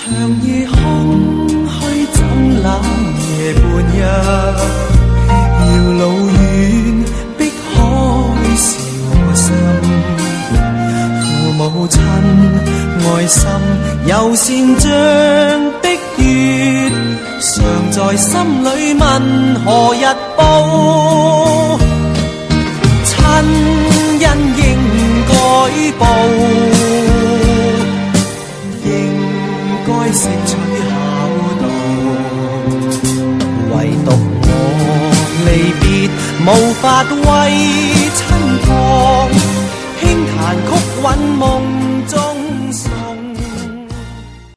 長夜空虛怎冷夜半日，遙路遠碧海是我心，父母親愛心柔善像的月，常在心裏問何日報，親恩應該報，識取孝道，唯獨我離別無法為親旁，輕彈曲韻夢